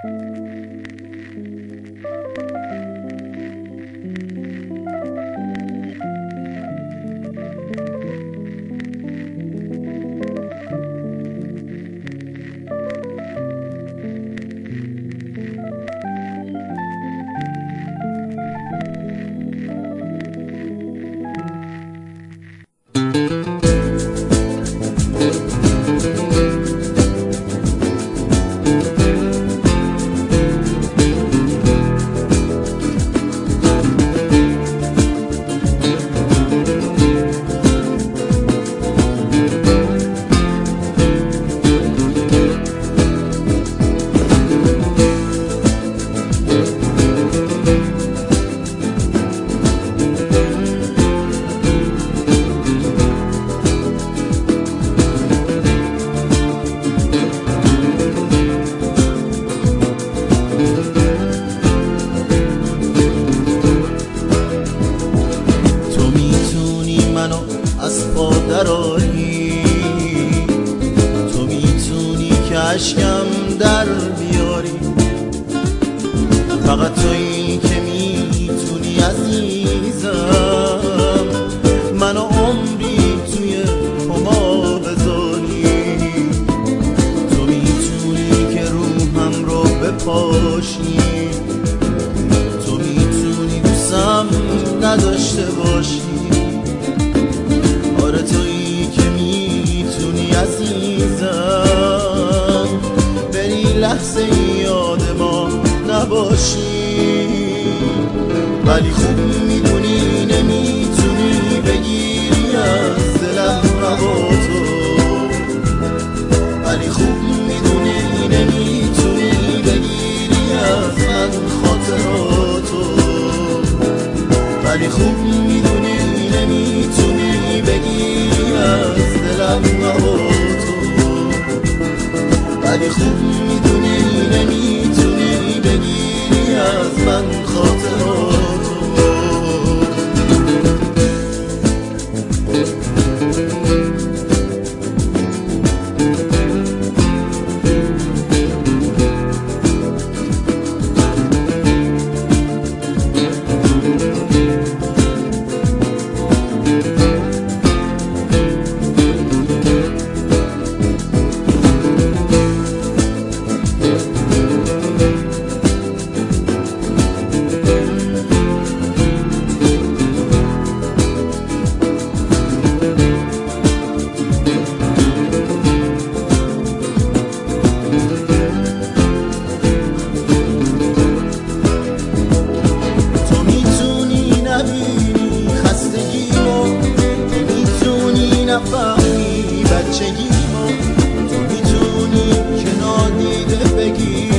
تو میتونی که اشکم در بیاری، فقط تویی که میتونی عزیزم منو عمری توی پما بذاری. تو میتونی که روحم رو بپاشی، تو میتونی دوستم نداشته باشی. آره تویی که میتونی عزیزم بری لحظه یاد ما نباشی، ولی خوب میدونی نمیتونی بگیری از دلم هوا تو، ولی خوب میدونی نمیتونی بگیری از من خاطراتو، ولی خوب میدونی نمیتونی بگیری از دلم هوا تو، ولی خوب میدونی نمیتونی بگیری از من خاطراتو. نفهمی بچگیمو، تو میتونی که نادیده بگی